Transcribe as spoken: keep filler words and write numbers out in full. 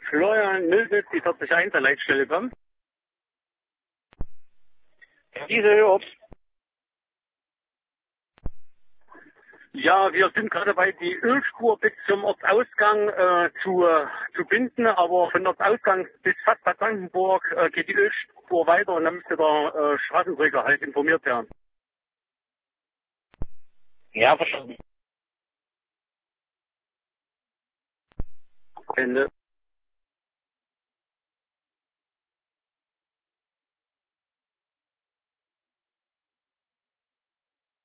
Florian Mildes, die vierzig eins der Leitstelle kommt. Diese hört. Ja, wir sind gerade dabei, die Ölspur bis zum Ortsausgang äh, zu, äh, zu binden, aber von Ortsausgang bis fast Bad Blankenburg äh, geht die Ölspur weiter und dann müsste der äh, Straßenträger halt informiert werden. Ja, verstanden. Ende.